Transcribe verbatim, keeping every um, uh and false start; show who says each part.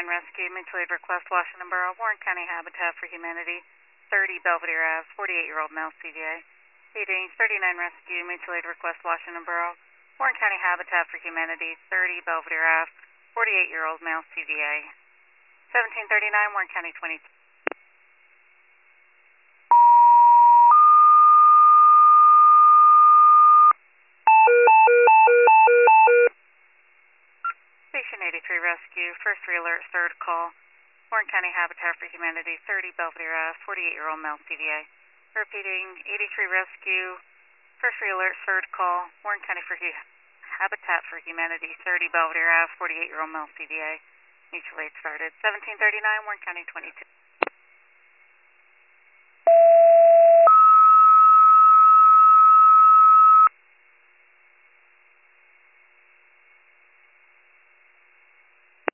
Speaker 1: thirty-nine Rescue, mutual aid request, Washington Borough, Warren County Habitat for Humanity, thirty Belvedere Ave, forty-eight-year-old male C V A. Meeting thirty-nine Rescue, mutual aid request, Washington Borough, Warren County Habitat for Humanity, thirty Belvedere Ave, forty-eight-year-old male C V A. seventeen thirty-nine, Warren County twenty-two. Station eighty-three Rescue, first re-alert, third call, Warren County Habitat for Humanity, thirty Belvedere Ave, forty-eight-year-old male C V A. Repeating, eighty-three Rescue, first re-alert, third call, Warren County for Hu Habitat for Humanity, thirty Belvedere Ave, forty-eight-year-old male C V A. Mutual aid started. seventeen thirty-nine, Warren County twenty-two.